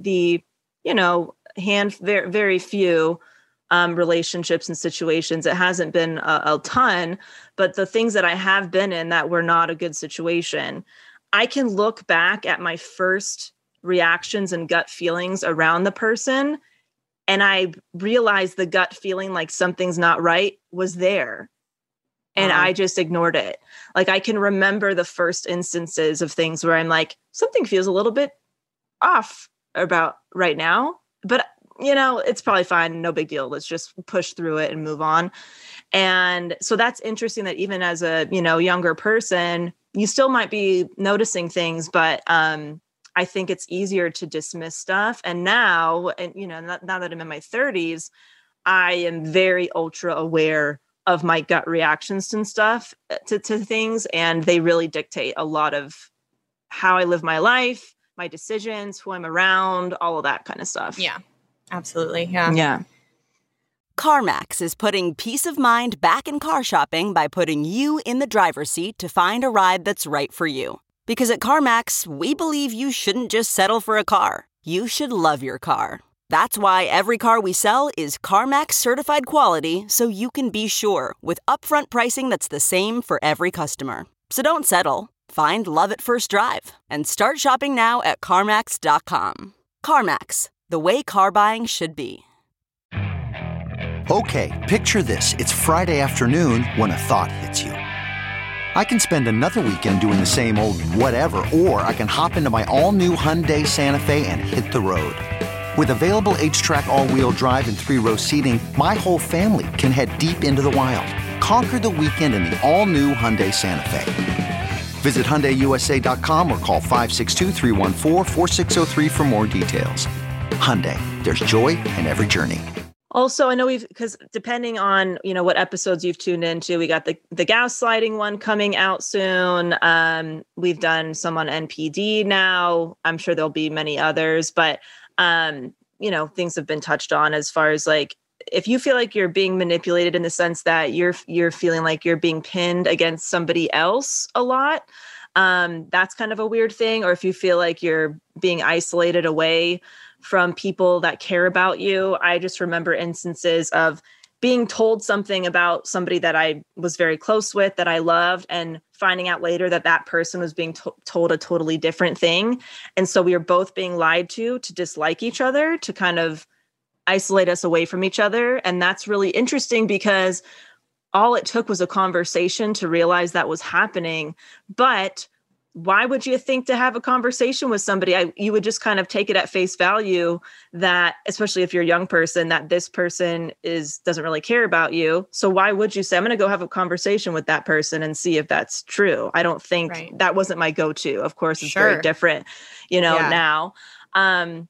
very, very few relationships and situations. It hasn't been a ton, but the things that I have been in that were not a good situation, I can look back at my first reactions and gut feelings around the person, and I realized the gut feeling like something's not right was there. And I just ignored it. Like, I can remember the first instances of things where I'm like, something feels a little bit off about right now, but it's probably fine. No big deal. Let's just push through it and move on. And so that's interesting that even as a, younger person, you still might be noticing things, but I think it's easier to dismiss stuff. And now, now that I'm in my 30s, I am very ultra aware of my gut reactions and stuff to things. And they really dictate a lot of how I live my life, my decisions, who I'm around, all of that kind of stuff. Yeah, absolutely. Yeah. Yeah. CarMax is putting peace of mind back in car shopping by putting you in the driver's seat to find a ride that's right for you. Because at CarMax, we believe you shouldn't just settle for a car. You should love your car. That's why every car we sell is CarMax certified quality, so you can be sure with upfront pricing that's the same for every customer. So don't settle. Find love at first drive and start shopping now at CarMax.com. CarMax, the way car buying should be. Okay, picture this. It's Friday afternoon when a thought hits you. I can spend another weekend doing the same old whatever, or I can hop into my all-new Hyundai Santa Fe and hit the road. With available H-Track all-wheel drive and 3-row seating, my whole family can head deep into the wild. Conquer the weekend in the all-new Hyundai Santa Fe. Visit HyundaiUSA.com or call 562-314-4603 for more details. Hyundai, there's joy in every journey. Also, I know because depending on, what episodes you've tuned into, we got the gaslighting one coming out soon. We've done some on NPD now. I'm sure there'll be many others, but, things have been touched on as far as like, if you feel like you're being manipulated in the sense that you're feeling like you're being pinned against somebody else a lot, that's kind of a weird thing. Or if you feel like you're being isolated away from people that care about you. I just remember instances of being told something about somebody that I was very close with, that I loved, and finding out later that that person was being told a totally different thing. And so we were both being lied to dislike each other, to kind of isolate us away from each other. And that's really interesting because all it took was a conversation to realize that was happening. But why would you think to have a conversation with somebody? You would just kind of take it at face value that, especially if you're a young person, that this person doesn't really care about you. So why would you say, I'm going to go have a conversation with that person and see if that's true? I don't think that wasn't my go-to. Of course, it's very different, now. And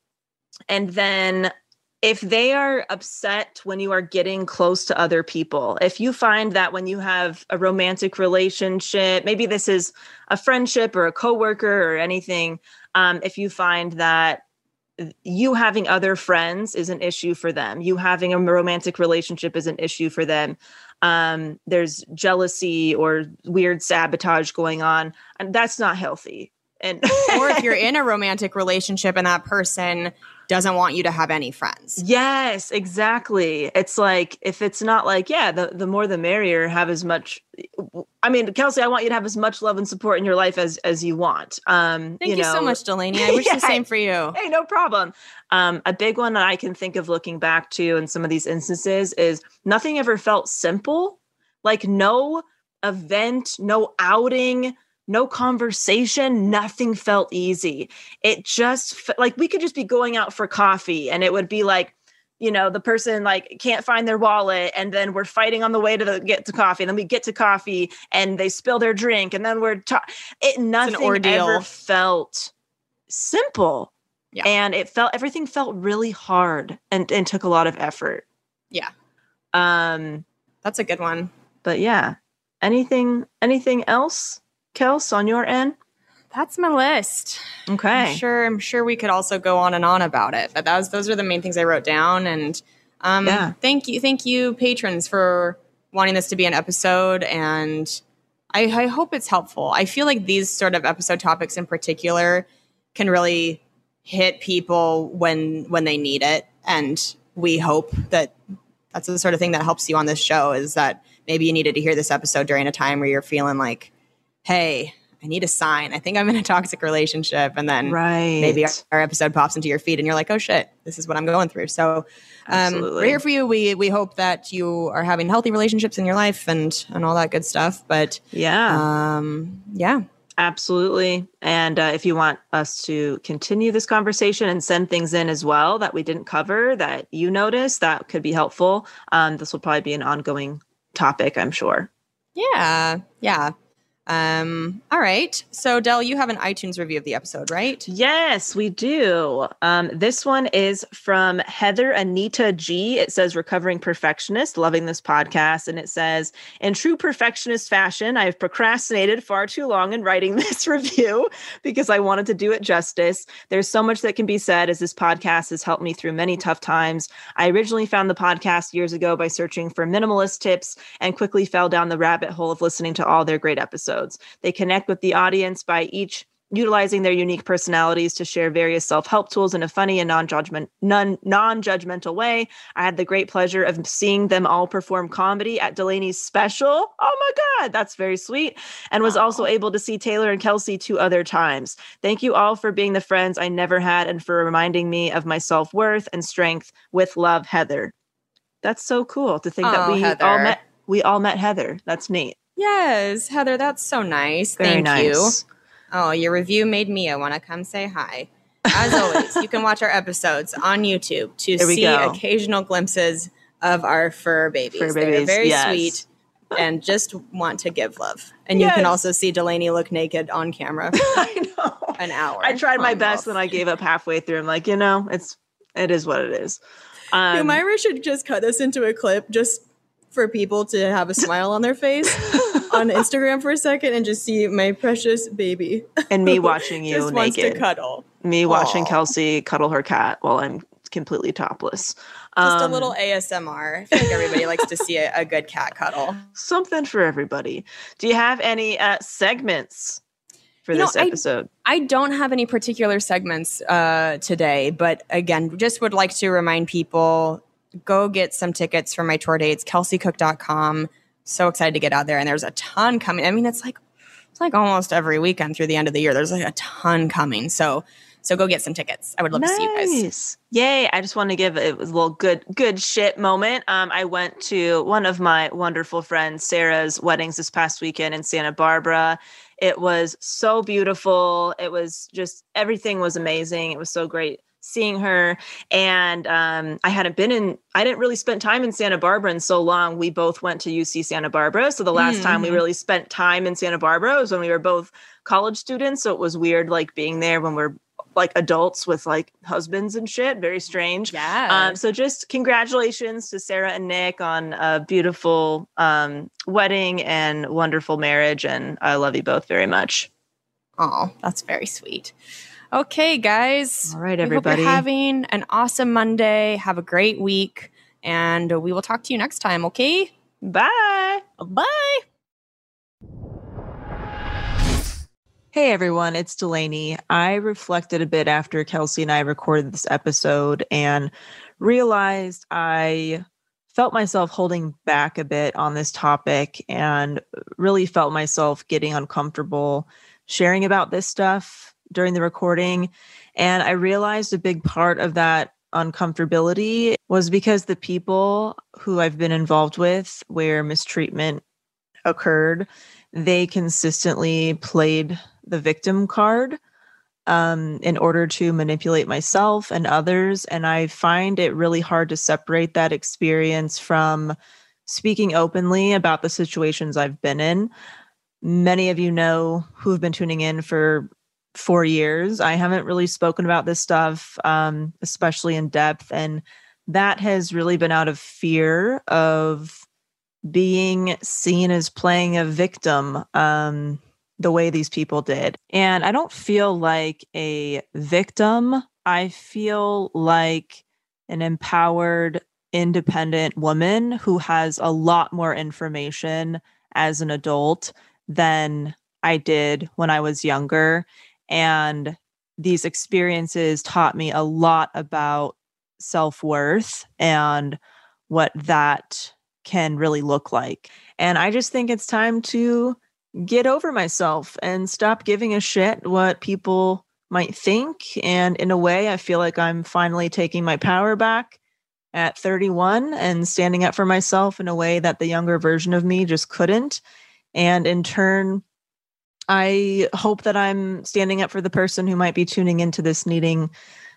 then if they are upset when you are getting close to other people, if you find that when you have a romantic relationship, maybe this is a friendship or a coworker or anything, if you find that you having other friends is an issue for them, you having a romantic relationship is an issue for them, there's jealousy or weird sabotage going on, and that's not healthy. And or if you're in a romantic relationship and that person doesn't want you to have any friends. Yes, exactly. It's like, if it's not like, the more the merrier, have as much, Kelsey, I want you to have as much love and support in your life as you want. Thank you so much, Delaney. I wish the same for you. Hey, no problem. A big one that I can think of looking back to in some of these instances is nothing ever felt simple. Like no event, no outing, no conversation, nothing felt easy. It just like we could just be going out for coffee and it would be like, the person like can't find their wallet, and then we're fighting on the way to get to coffee, and then we get to coffee and they spill their drink, and then we're nothing ever felt simple. Yeah. And everything felt really hard and took a lot of effort. Yeah. That's a good one. But yeah. Anything else, Kels, on your end? that's my list. Okay. I'm sure we could also go on and on about it, but those are the main things I wrote down. And thank you, patrons, for wanting this to be an episode. And I hope it's helpful. I feel like these sort of episode topics in particular can really hit people when they need it. And we hope that that's the sort of thing that helps you on this show, is that maybe you needed to hear this episode during a time where you're feeling like, hey, I need a sign. I think I'm in a toxic relationship. And then maybe our episode pops into your feed and you're like, oh shit, this is what I'm going through. So we're here for you. We hope that you are having healthy relationships in your life and all that good stuff. But yeah. Absolutely. And if you want us to continue this conversation and send things in as well that we didn't cover that you noticed, that could be helpful. This will probably be an ongoing topic, I'm sure. Yeah. All right. So Del, you have an iTunes review of the episode, right? Yes, we do. This one is from Heather Anita G. It says, recovering perfectionist, loving this podcast. And it says, in true perfectionist fashion, I have procrastinated far too long in writing this review because I wanted to do it justice. There's so much that can be said, as this podcast has helped me through many tough times. I originally found the podcast years ago by searching for minimalist tips and quickly fell down the rabbit hole of listening to all their great episodes. They connect with the audience by each utilizing their unique personalities to share various self-help tools in a funny and non-judgmental way. I had the great pleasure of seeing them all perform comedy at Delaney's special. Oh my God, that's very sweet. And was also able to see Taylor and Kelsey 2 other times. Thank you all for being the friends I never had and for reminding me of my self-worth and strength. With love, Heather. That's so cool to think that we all met Heather. That's neat. Yes, Heather, that's so nice. Thank you. Oh, your review made Mia want to come say hi. As always, you can watch our episodes on YouTube to see occasional glimpses of our fur babies. They're very sweet and just want to give love. And you can also see Delaney look naked on camera for I know. An hour. I tried my best and I gave up halfway through. I'm like, it is what it is. Myra should just cut this into a clip just for people to have a smile on their face on Instagram for a second and just see my precious baby. And me watching you just naked. Wants to cuddle. Me watching Kelsey cuddle her cat while I'm completely topless. Just a little ASMR. I feel like everybody likes to see a good cat cuddle. Something for everybody. Do you have any segments for this episode? I don't have any particular segments today, but again, just would like to remind people, go get some tickets for my tour dates, kelseycook.com. So excited to get out there. And there's a ton coming. I mean, it's like almost every weekend through the end of the year. There's like a ton coming. So go get some tickets. I would love to see you guys. Yay. I just want to give it a little good shit moment. I went to one of my wonderful friends, Sarah's weddings this past weekend in Santa Barbara. It was so beautiful. It was just, everything was amazing. It was so great seeing her. And I didn't really spend time in Santa Barbara in so long. We both went to UC Santa Barbara. So the last time we really spent time in Santa Barbara was when we were both college students. So it was weird, like being there when we're like adults with like husbands and shit. Very strange. Yeah. So just congratulations to Sarah and Nick on a beautiful wedding and wonderful marriage. And I love you both very much. Oh, that's very sweet. Okay, guys. All right, everybody. We hope you're having an awesome Monday. Have a great week. And we will talk to you next time, okay? Bye. Bye. Hey, everyone. It's Delaney. I reflected a bit after Kelsey and I recorded this episode and realized I felt myself holding back a bit on this topic and really felt myself getting uncomfortable sharing about this stuff during the recording. And I realized a big part of that uncomfortability was because the people who I've been involved with where mistreatment occurred, they consistently played the victim card in order to manipulate myself and others. And I find it really hard to separate that experience from speaking openly about the situations I've been in. Many of you know who have been tuning in for 4 years. I haven't really spoken about this stuff, especially in depth. And that has really been out of fear of being seen as playing a victim. the way these people did. And I don't feel like a victim. I feel like an empowered, independent woman who has a lot more information as an adult than I did when I was younger. And these experiences taught me a lot about self-worth and what that can really look like. And I just think it's time to get over myself and stop giving a shit what people might think. And in a way, I feel like I'm finally taking my power back at 31 and standing up for myself in a way that the younger version of me just couldn't. And in turn, I hope that I'm standing up for the person who might be tuning into this needing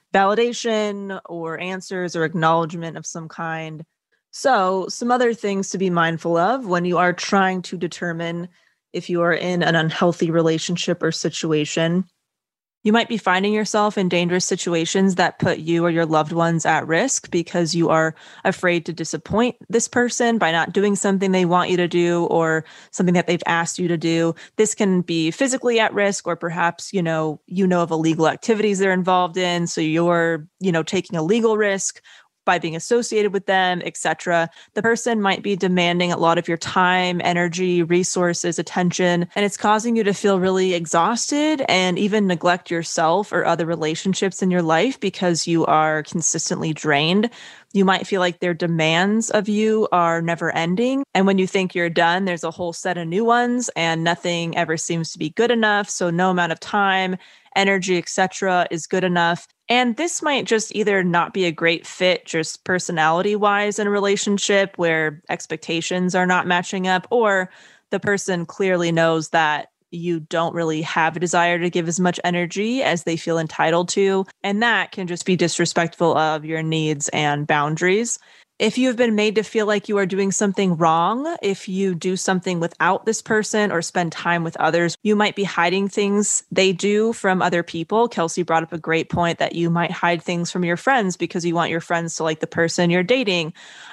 validation or answers or acknowledgement of some kind. So, some other things to be mindful of when you are trying to determine if you are in an unhealthy relationship or situation. You might be finding yourself in dangerous situations that put you or your loved ones at risk because you are afraid to disappoint this person by not doing something they want you to do or something that they've asked you to do. This can be physically at risk, or perhaps, you know of illegal activities they're involved in. So you're, taking a legal risk by being associated with them, etc. The person might be demanding a lot of your time, energy, resources, attention, and it's causing you to feel really exhausted and even neglect yourself or other relationships in your life because you are consistently drained. You might feel like their demands of you are never ending. And when you think you're done, there's a whole set of new ones and nothing ever seems to be good enough. So no amount of time, energy, etc. is good enough. And this might just either not be a great fit, just personality wise in a relationship where expectations are not matching up, or the person clearly knows that you don't really have a desire to give as much energy as they feel entitled to. And that can just be disrespectful of your needs and boundaries. If you have been made to feel like you are doing something wrong, if you do something without this person or spend time with others, you might be hiding things they do from other people. Kelsey brought up a great point that you might hide things from your friends because you want your friends to like the person you're dating.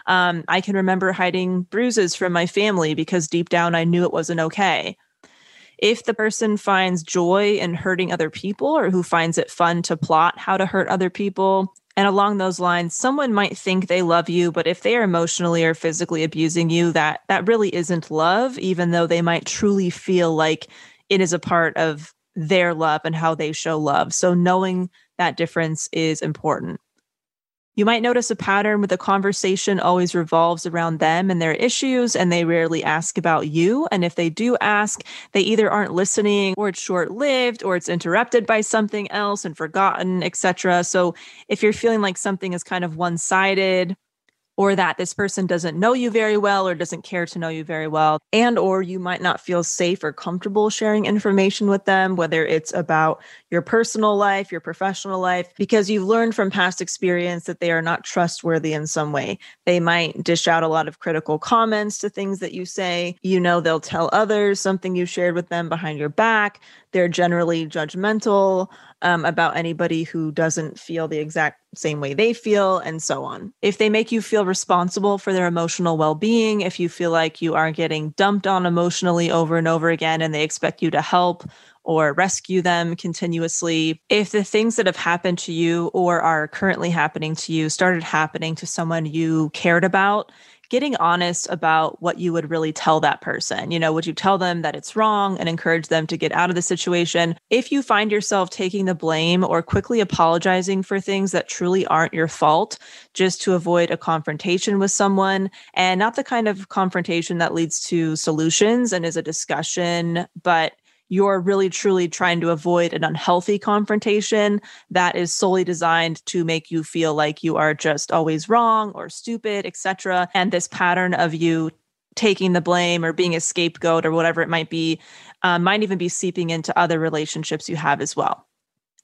I can remember hiding bruises from my family because deep down I knew it wasn't okay. If the person finds joy in hurting other people or who finds it fun to plot how to hurt other people, and along those lines, someone might think they love you, but if they are emotionally or physically abusing you, that really isn't love, even though they might truly feel like it is a part of their love and how they show love. So knowing that difference is important. You might notice a pattern where the conversation always revolves around them and their issues, and they rarely ask about you. And if they do ask, they either aren't listening, or it's short-lived, or it's interrupted by something else and forgotten, etc. So if you're feeling like something is kind of one-sided, or that this person doesn't know you very well or doesn't care to know you very well, and or you might not feel safe or comfortable sharing information with them, whether it's about your personal life, your professional life, because you've learned from past experience that they are not trustworthy in some way. They might dish out a lot of critical comments to things that you say. They'll tell others something you shared with them behind your back. They're generally judgmental about anybody who doesn't feel the exact same way they feel, and so on. If they make you feel responsible for their emotional well-being, if you feel like you are getting dumped on emotionally over and over again and they expect you to help or rescue them continuously, if the things that have happened to you or are currently happening to you started happening to someone you cared about, getting honest about what you would really tell that person. Would you tell them that it's wrong and encourage them to get out of the situation? If you find yourself taking the blame or quickly apologizing for things that truly aren't your fault, just to avoid a confrontation with someone, and not the kind of confrontation that leads to solutions and is a discussion, but you're really truly trying to avoid an unhealthy confrontation that is solely designed to make you feel like you are just always wrong or stupid, etc. And this pattern of you taking the blame or being a scapegoat or whatever it might be, might even be seeping into other relationships you have as well.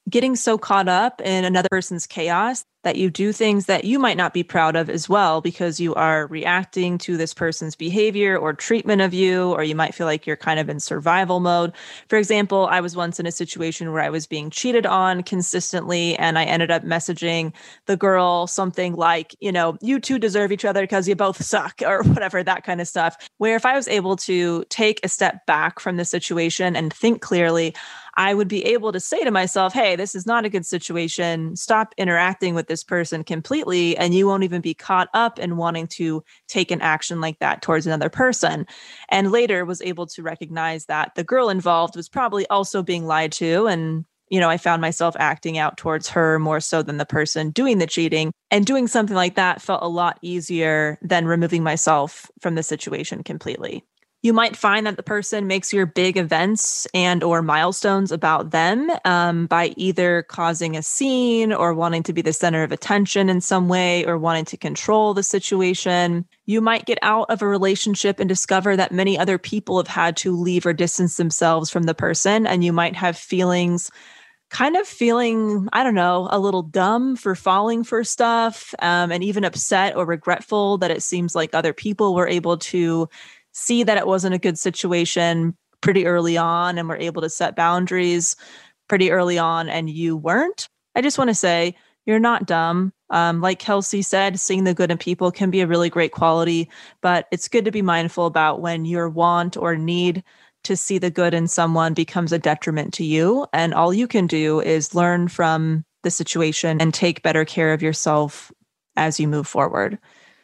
getting so caught up in another person's chaos that you do things that you might not be proud of as well because you are reacting to this person's behavior or treatment of you, or you might feel like you're kind of in survival mode. For example, I was once in a situation where I was being cheated on consistently, and I ended up messaging the girl something like, you two deserve each other because you both suck, or whatever, that kind of stuff. Where if I was able to take a step back from the situation and think clearly, I would be able to say to myself, hey, this is not a good situation. Stop interacting with this person completely, and you won't even be caught up in wanting to take an action like that towards another person. And later was able to recognize that the girl involved was probably also being lied to. And, I found myself acting out towards her more so than the person doing the cheating. And doing something like that felt a lot easier than removing myself from the situation completely. You might find that the person makes your big events and or milestones about them by either causing a scene or wanting to be the center of attention in some way or wanting to control the situation. You might get out of a relationship and discover that many other people have had to leave or distance themselves from the person, and you might have feeling, I don't know, a little dumb for falling for stuff, and even upset or regretful that it seems like other people were able to see that it wasn't a good situation pretty early on and were able to set boundaries pretty early on and you weren't. I just want to say you're not dumb. Like Kelsey said, seeing the good in people can be a really great quality, but it's good to be mindful about when your want or need to see the good in someone becomes a detriment to you. And all you can do is learn from the situation and take better care of yourself as you move forward.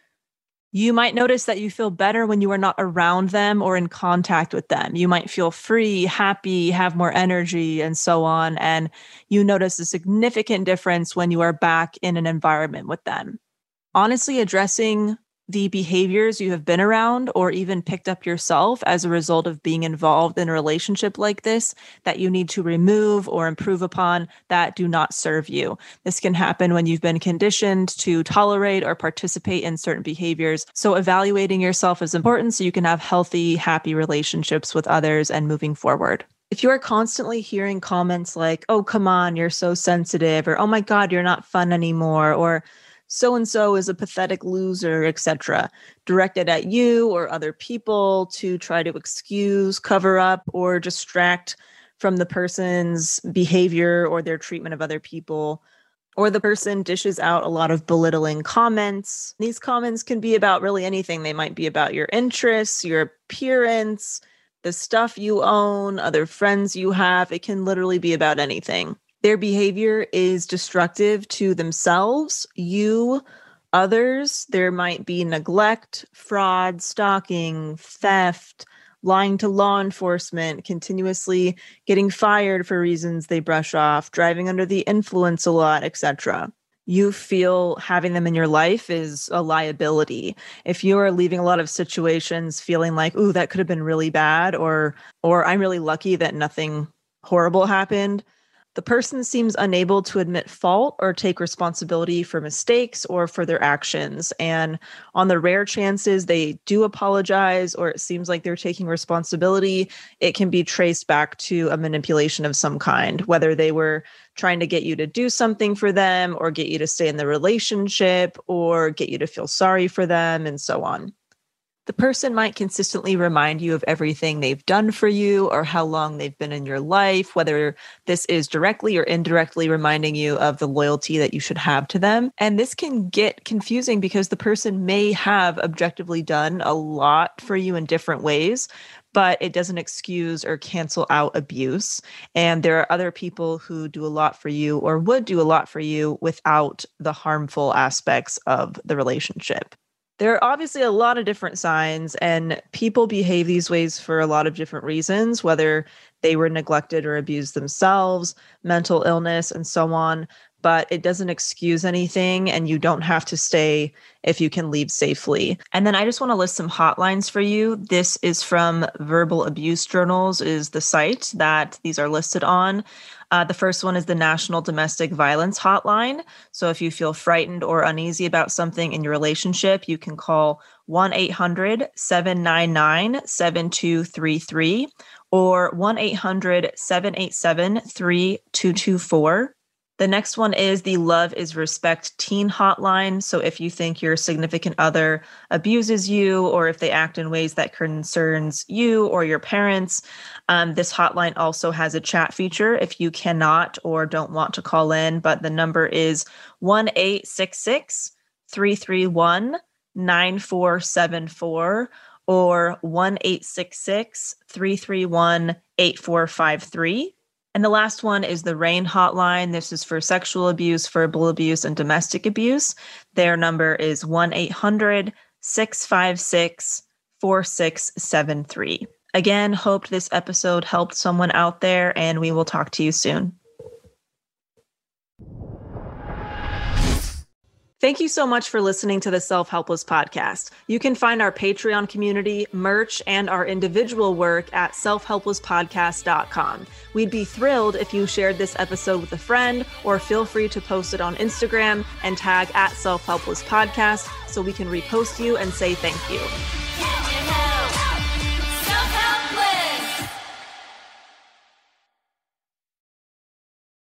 You might notice that you feel better when you are not around them or in contact with them. You might feel free, happy, have more energy, and so on. And you notice a significant difference when you are back in an environment with them. Honestly, addressing the behaviors you have been around or even picked up yourself as a result of being involved in a relationship like this that you need to remove or improve upon that do not serve you. This can happen when you've been conditioned to tolerate or participate in certain behaviors. So evaluating yourself is important so you can have healthy, happy relationships with others and moving forward. If you are constantly hearing comments like, oh, come on, you're so sensitive, or oh my God, you're not fun anymore, or so-and-so is a pathetic loser, etc., directed at you or other people to try to excuse, cover up, or distract from the person's behavior or their treatment of other people, or the person dishes out a lot of belittling comments. These comments can be about really anything. They might be about your interests, your appearance, the stuff you own, other friends you have. It can literally be about anything. Their behavior is destructive to themselves, you, others. There might be neglect, fraud, stalking, theft, lying to law enforcement, continuously getting fired for reasons they brush off, driving under the influence a lot, etc. You feel having them in your life is a liability. If you are leaving a lot of situations feeling like, ooh, that could have been really bad, or I'm really lucky that nothing horrible happened, the person seems unable to admit fault or take responsibility for mistakes or for their actions. And on the rare chances they do apologize or it seems like they're taking responsibility, it can be traced back to a manipulation of some kind, whether they were trying to get you to do something for them or get you to stay in the relationship or get you to feel sorry for them and so on. The person might consistently remind you of everything they've done for you or how long they've been in your life, whether this is directly or indirectly reminding you of the loyalty that you should have to them. And this can get confusing because the person may have objectively done a lot for you in different ways, but it doesn't excuse or cancel out abuse. And there are other people who do a lot for you or would do a lot for you without the harmful aspects of the relationship. There are obviously a lot of different signs, and people behave these ways for a lot of different reasons, whether they were neglected or abused themselves, mental illness, and so on. But it doesn't excuse anything, and you don't have to stay if you can leave safely. And then I just want to list some hotlines for you. This is from Verbal Abuse Journals, is the site that these are listed on. The first one is the National Domestic Violence Hotline. So if you feel frightened or uneasy about something in your relationship, you can call 1-800-799-7233, or 1-800-787-3224. The next one is the Love is Respect teen hotline. So if you think your significant other abuses you, or if they act in ways that concerns you or your parents, this hotline also has a chat feature if you cannot or don't want to call in. But the number is 1-866-331-9474 or 1-866-331-8453. And the last one is the RAIN hotline. This is for sexual abuse, verbal abuse, and domestic abuse. Their number is 1-800-656-4673. Again, hope this episode helped someone out there, and we will talk to you soon. Thank you so much for listening to the Self-Helpless podcast. You can find our Patreon community, merch, and our individual work at selfhelplesspodcast.com. We'd be thrilled if you shared this episode with a friend, or feel free to post it on Instagram and tag @selfhelplesspodcast so we can repost you and say thank you.